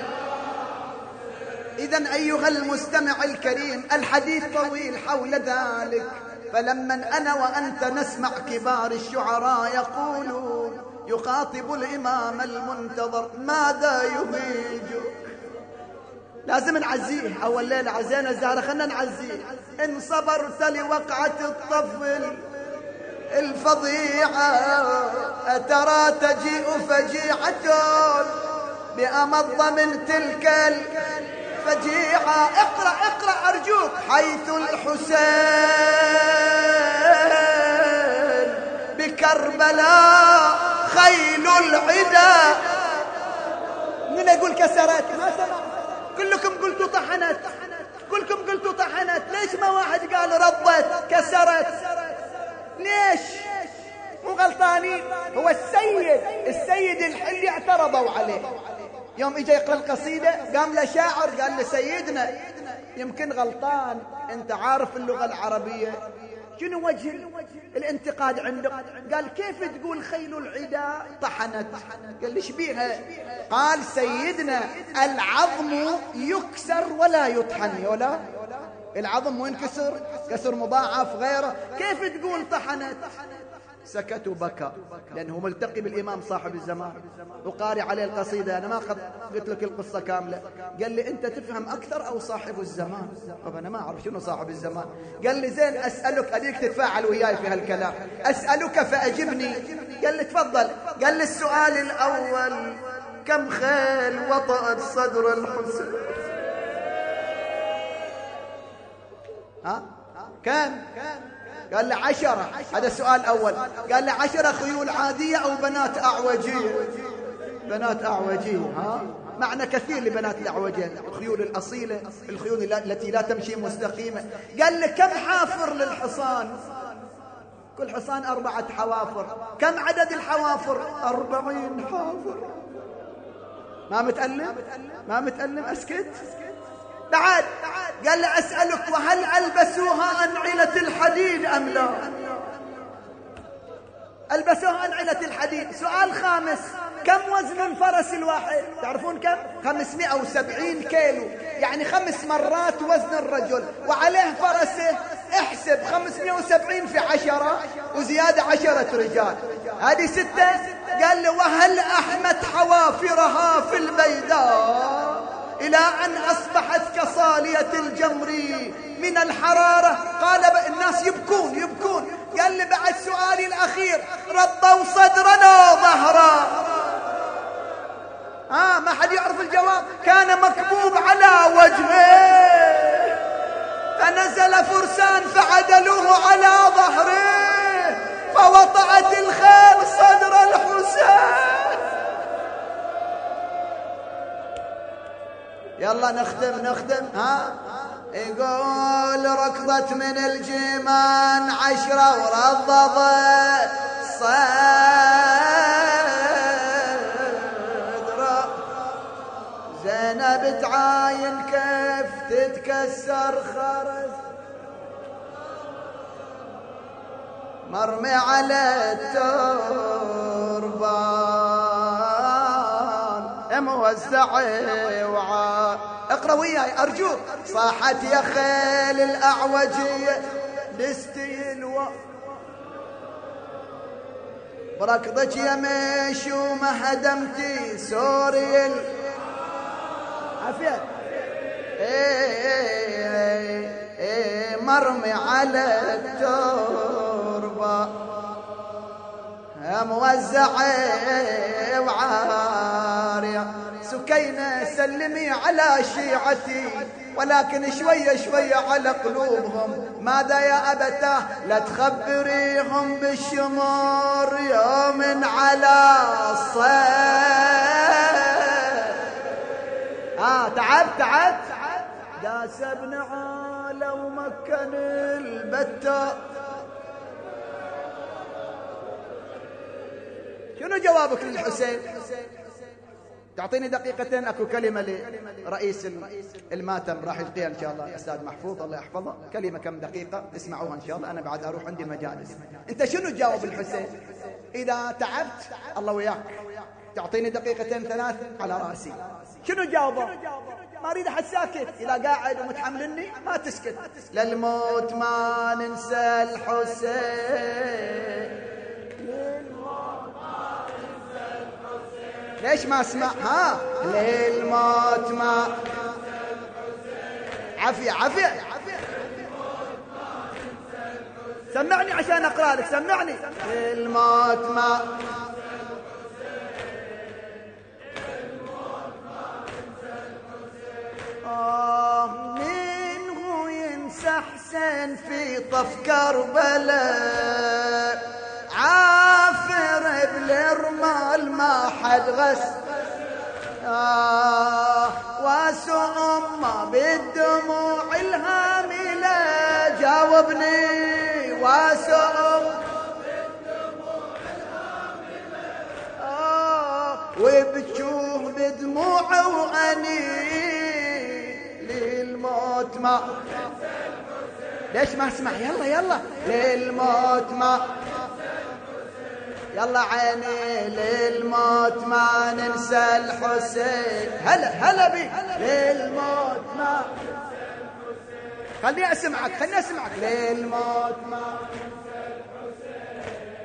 إذن أيها المستمع الكريم الحديث طويل حول ذلك، فلما أنا وأنت نسمع كبار الشعراء يقولون يخاطب الإمام المنتظر ماذا يهيجك، لازم نعزيه. أول ليلة عزينا الزهرة، خلنا نعزيه. إن صبرت لوقعة الطفل الفظيعة أترى تجيء فجيعة بأمض من تلك الفجيعة. اقرأ أرجوك. حيث الحسين بكربلاء خيل العدا. من يقول كسرت؟ ما سمع. كلكم قلتوا طحنت، كلكم قلتوا طحنت، ليش ما واحد قال رضت كسرت؟ ليش؟ مو غلطانين. هو السيد الحلي اعترضوا عليه يوم اجى يقرأ القصيدة، قام له شاعر قال له سيدنا يمكن غلطان، انت عارف اللغة العربية، شنو وجه الانتقاد عندك؟ قال كيف تقول خيل العدا طحنت؟ قال ليش بيها؟ قال سيدنا العظم يكسر ولا يطحن. ولا العظم مو ينكسر، كسر مضاعف غيره، كيف تقول طحنت؟ سكت وبكى، لأنه ملتقي بالإمام صاحب الزمان وقارئ عليه القصيدة. أنا ما قلت لك القصة كاملة. قال لي أنت تفهم أكثر أو صاحب الزمان؟ طب أنا ما أعرف شنو صاحب الزمان. قال لي زين أسألك، أديك تتفاعل وياي في هالكلام، أسألك فأجبني. قال لي تفضل. قال لي السؤال الأول كم خيل وطأت صدر الحسين؟ ها كم؟ قال له 10. هذا السؤال الأول. قال له 10 خيول عادية أو بنات أعوجية؟ بنات أعوجية. ها معنى كثير لبنات الأعوجية، الخيول الأصيلة، الخيول التي لا تمشي مستقيمة. قال له كم حافر للحصان؟ كل حصان 4 حوافر. كم عدد الحوافر؟ 40 حافر. ما متألم أسكت. بعد قال له أسألك وهل ألبسوها أنعلة الحديد أم لا؟ ألبسوها أنعلة الحديد. سؤال خامس كم وزن الفرس الواحد؟ تعرفون كم؟ 570 كيلو، يعني 5 مرات وزن الرجل، وعليه فرسه. احسب 570 في 10 وزيادة 10 رجال، هذه 6. قال له وهل أحمت حوافرها في البيداء؟ إلى أن أصبحت كصالية الجمر من الحرارة. قال الناس يبكون. قال لي بعد سؤالي الأخير رضوا صدرنا ظهرا. ما حد يعرف الجواب. كان مكبوب على وجهه، فنزل فرسان فعدلوه على ظهره، فوطأت الخيل صدر الحسين. يلا نختم. يقول ركضت من الجيمان 10 ورضضت صدره. زينب تعاين كيف تتكسر خرز، مرمي على التربان موزع وعاء. اقرأ وياي أرجوك. صاحت يا خيل الأعوجية لستيلوا، بركضك يا مشومة هدمتي سوري عافية. مرمي على التربة موزع وعارية. سكينة سلمي على شيعتي، ولكن شوية على قلوبهم. ماذا يا أبتاه لا تخبريهم بالشمار يوم على الصيد. تعبت داس ابن عالة ومكن البتة. شنو جوابك للحسين؟ تعطيني دقيقتين. اكو كلمة لرئيس الماتم راح يلقيها ان شاء الله استاذ محفوظ الله يحفظه. كلمة كم دقيقة تسمعوها ان شاء الله. انا بعد اروح عندي مجالس. انت شنو تجاوب الحسين اذا تعبت؟ الله وياك. تعطيني دقيقتين 3 على راسي. شنو جاوبه؟ ما اريد احد ساكت. اذا قاعد ومتحملني ما تسكت. للموت ما ننسى الحسين، ليش ما اسمع؟ للموت ما عافية. سمعني عشان اقرا لك. سمعني. للموت ما منه ينسى حسين في طف كربلاء. عافر بالرمال ما حد غس. واسو أمه بالدموع الهاملة. جاوبني. واسو أمه بالدموع الهاملة. وبتشوف بدموع وأني للموت ما. ليش ما اسمع؟ يلا للموت ما. يلا عيني للموت ما ننسى الحسين. هلا بي. للموت ما. خليني اسمعك. للموت ما ننسى الحسين.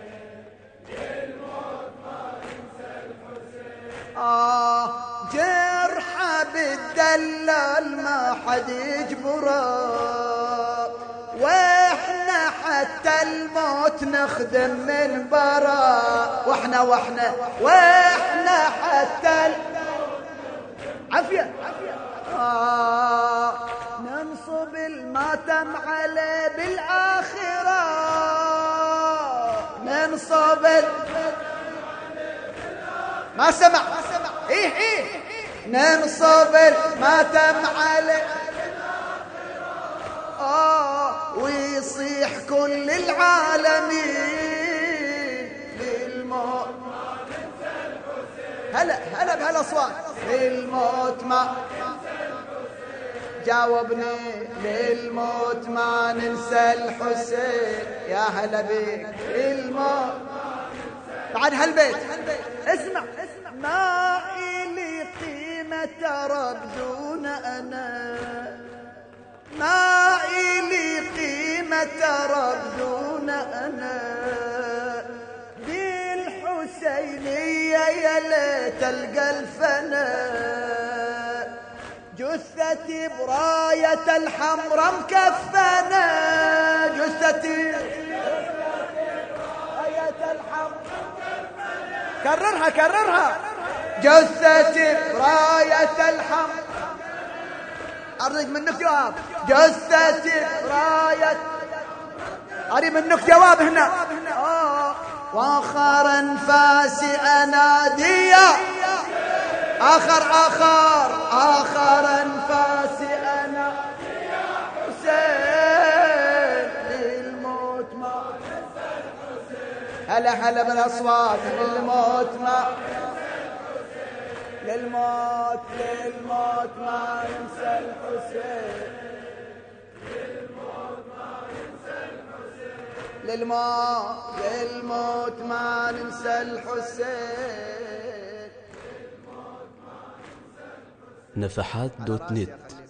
للموت ما ننسى الحسين. جرحه بالدلال ما حد يجبره، واحنا حتى الموت نخدم من برا. واحنا حتى عافية. ننصب الماتم عليه بالآخرة. ما سمع. إيه ننصب الماتم عليه ويصيح كل العالمين للموت. هلا بهالاصوات. للموت ما. جاوبني. للموت ما ننسى الحسين. يا هلا بيك. للموت بعد هالبيت. اسمع. ما إلي قيمة رب دون أنا. ما إلي قيمة رب دون أنا. بالحسينية يا ليت القى الفنا. جثتي براية الحمراء مكفنة، جثتي براية الحمراء، كررها كررها، جثتي براية الحمراء، أريد منك جواب، جثتي براية، أريد منك جواب هنا. وآخر أنفاسي أنادية، آخر أنفاسي أنا حسين للموت ما ينسى الحسين. هلا بالأصوات، للموت ما للموت ما ينسى الحسين، للموت ما ننسى الحسين. نفحات.net